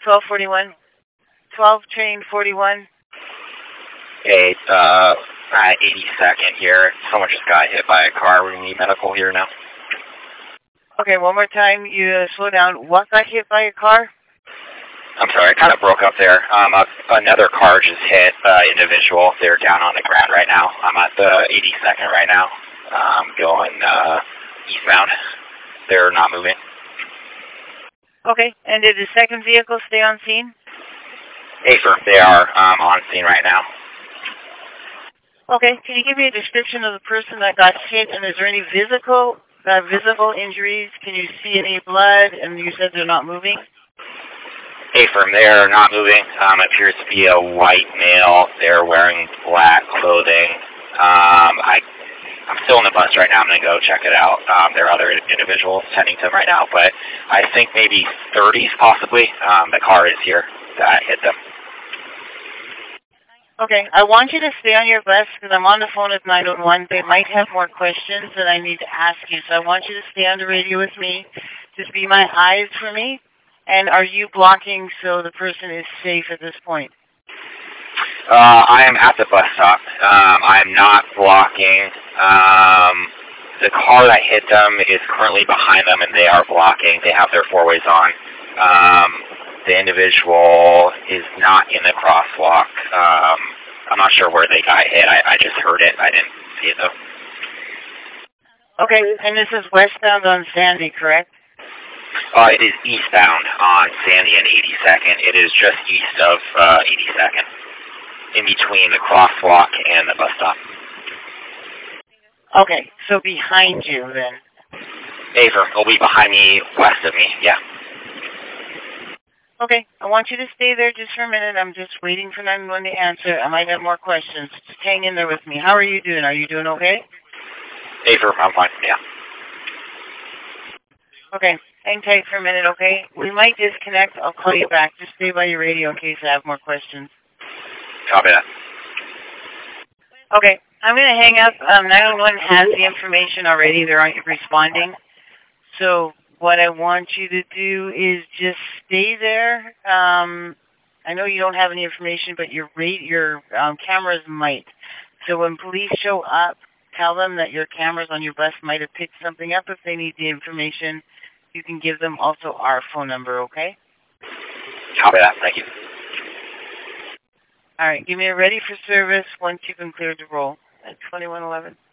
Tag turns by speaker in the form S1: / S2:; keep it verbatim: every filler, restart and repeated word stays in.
S1: twelve forty-one. twelve train forty-one.
S2: Hey, uh, uh, eighty-second here. Someone just got hit by a car. We need medical here now.
S1: Okay, one more time. You uh, slow down. What got hit by a car?
S2: I'm sorry, I kind of broke up there. Um, a, another car just hit uh, individual. They're down on the ground right now. I'm at the eighty-second right now. Um, going uh, eastbound. They're not moving.
S1: Okay, and did the second vehicle stay on scene?
S2: Hey, sir, they are um, on scene right now.
S1: Okay, can you give me a description of the person that got hit, and is there any physical, uh, visible injuries? Can you see any blood, and you said they're not moving?
S2: Hey, firm, they're not moving. Um, it appears to be a white male. They're wearing black clothing. Um, I, I'm still in the bus right now. I'm going to go check it out. Um, there are other individuals tending to them right now, but I think maybe thirties possibly. Um, the car is here that hit them.
S1: Okay, I want you to stay on your bus because I'm on the phone with nine one one. They might have more questions that I need to ask you, so I want you to stay on the radio with me. Just be my eyes for me. And are you blocking so the person is safe at this point?
S2: Uh, I am at the bus stop. Um, I am not blocking. Um, the car that hit them is currently behind them, and they are blocking. They have their four-ways on. Um, the individual is not in the crosswalk. Um, I'm not sure where they got hit. I, I just heard it. I didn't see it, though.
S1: Okay, and this is westbound on Sandy, correct?
S2: Uh, it is eastbound on Sandy and eighty-second. It is just east of uh, eighty-second, in between the crosswalk and the bus stop.
S1: Okay, so behind you then.
S2: Ava will be behind me, west of me, yeah.
S1: Okay, I want you to stay there just for a minute. I'm just waiting for nine one one to answer. I might have more questions. Just hang in there with me. How are you doing? Are you doing okay?
S2: Ava, I'm fine, yeah.
S1: Okay, hang tight for a minute, okay? We might disconnect. I'll call you back. Just stay by your radio in case I have more questions.
S2: Copy that.
S1: Okay, I'm going to hang up. Um, nine one one has the information already. They're responding. So what I want you to do is just stay there. Um, I know you don't have any information, but your rate, your um, cameras might. So when police show up, tell them that your cameras on your bus might have picked something up. If they need the information, you can give them also our phone number, okay?
S2: Copy that. Thank you.
S1: All right. Give me a ready for service once you've been cleared to roll at twenty-one eleven.